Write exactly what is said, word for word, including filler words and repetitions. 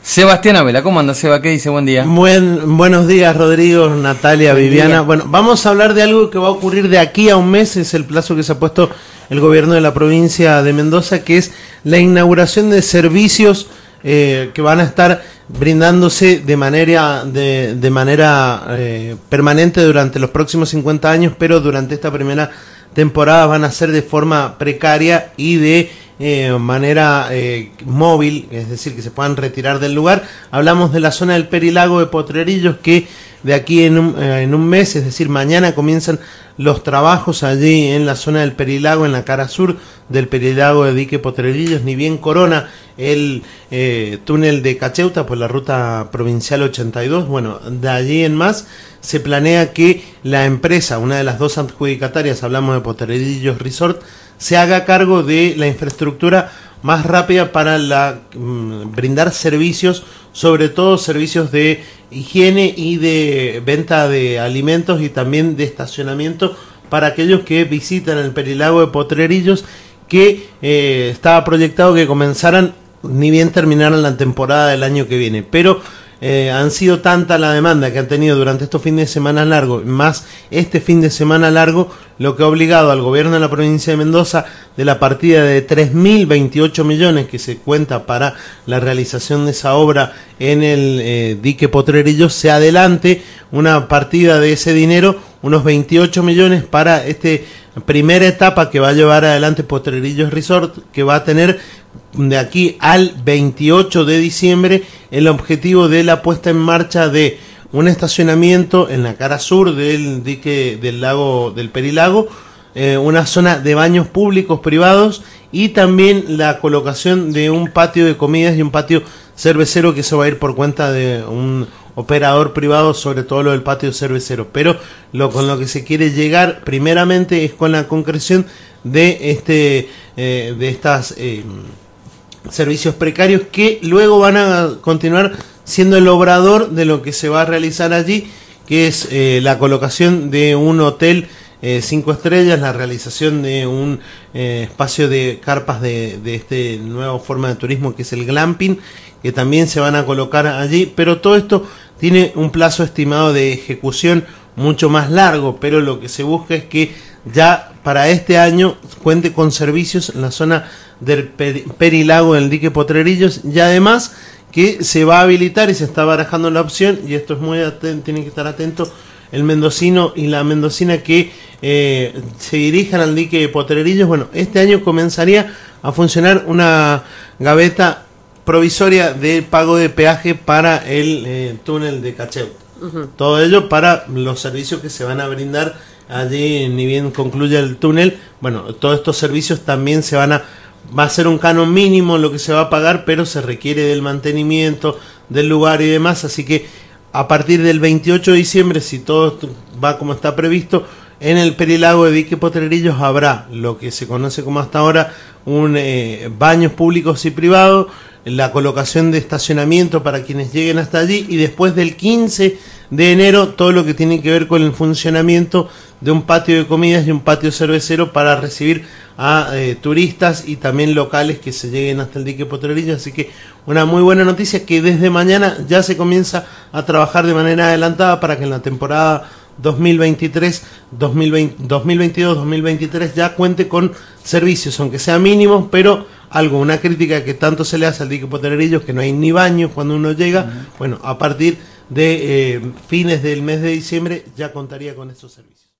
Sebastián Abela, ¿cómo anda, Seba? ¿Qué dice? Buen día. Buen, buenos días, Rodrigo, Natalia, Buen Viviana. Día. Bueno, vamos a hablar de algo que va a ocurrir de aquí a un mes, es el plazo que se ha puesto el gobierno de la provincia de Mendoza, que es la inauguración de servicios eh, que van a estar brindándose de manera, de, de manera eh, permanente durante los próximos cincuenta años, pero durante esta primera temporada van a ser de forma precaria y de eh, manera eh, móvil, es decir, que se puedan retirar del lugar. Hablamos de la zona del Perilago de Potrerillos, que de aquí en un, eh, en un mes, es decir, mañana comienzan los trabajos allí en la zona del Perilago, en la cara sur del Perilago de Dique Potrerillos, ni bien corona el eh, túnel de Cacheuta por la ruta provincial ochenta y dos. Bueno, de allí en más se planea que la empresa, una de las dos adjudicatarias, hablamos de Potrerillos Resort, se haga cargo de la infraestructura más rápida para la, mmm, brindar servicios, sobre todo servicios de higiene y de venta de alimentos y también de estacionamiento para aquellos que visitan el Perilago de Potrerillos, que eh, estaba proyectado que comenzaran ni bien terminaran la temporada del año que viene, pero eh, han sido tanta la demanda que han tenido durante estos fines de semana largos, más este fin de semana largo, lo que ha obligado al gobierno de la provincia de Mendoza, de la partida de tres mil veintiocho millones que se cuenta para la realización de esa obra en el eh, Dique Potrerillos, se adelante una partida de ese dinero, unos veintiocho millones para este primera etapa que va a llevar adelante Potrerillos Resort, que va a tener de aquí al veintiocho de diciembre el objetivo de la puesta en marcha de un estacionamiento en la cara sur del dique del lago del Perilago, eh, una zona de baños públicos privados y también la colocación de un patio de comidas y un patio cervecero que se va a ir por cuenta de un operador privado, sobre todo lo del patio cervecero. Pero lo con lo que se quiere llegar primeramente es con la concreción de este eh, de estas eh, servicios precarios, que luego van a continuar siendo el obrador de lo que se va a realizar allí, que es eh, la colocación de un hotel eh, cinco estrellas, la realización de un eh, espacio de carpas de, de este nueva forma de turismo que es el glamping, que también se van a colocar allí, pero todo esto tiene un plazo estimado de ejecución mucho más largo, pero lo que se busca es que ya para este año cuente con servicios en la zona del Perilago del Dique Potrerillos, y además que se va a habilitar y se está barajando la opción, y esto es muy atento, tienen que estar atentos el mendocino y la mendocina que eh, se dirijan al Dique Potrerillos. Bueno, este año comenzaría a funcionar una gaveta provisoria de pago de peaje para el eh, túnel de Cacheuta. Uh-huh. Todo ello para los servicios que se van a brindar allí, ni bien concluya el túnel. Bueno, todos estos servicios también se van a, va a ser un canon mínimo lo que se va a pagar, pero se requiere del mantenimiento del lugar y demás, así que a partir del veintiocho de diciembre, si todo va como está previsto, en el Perilago de Dique Potrerillos habrá lo que se conoce como hasta ahora un eh, baños públicos y privados, la colocación de estacionamiento para quienes lleguen hasta allí, y después del quince de enero todo lo que tiene que ver con el funcionamiento de un patio de comidas y un patio cervecero para recibir a eh, turistas y también locales que se lleguen hasta el Dique Potrerillos. Así que una muy buena noticia, que desde mañana ya se comienza a trabajar de manera adelantada para que en la temporada dos mil veintitrés, dos mil veinte, dos mil veintidós, dos mil veintitrés ya cuente con servicios, aunque sea mínimos, pero algo, una crítica que tanto se le hace al Dique Potrerillos, que no hay ni baños cuando uno llega. Uh-huh. Bueno, a partir de eh, fines del mes de diciembre ya contaría con estos servicios.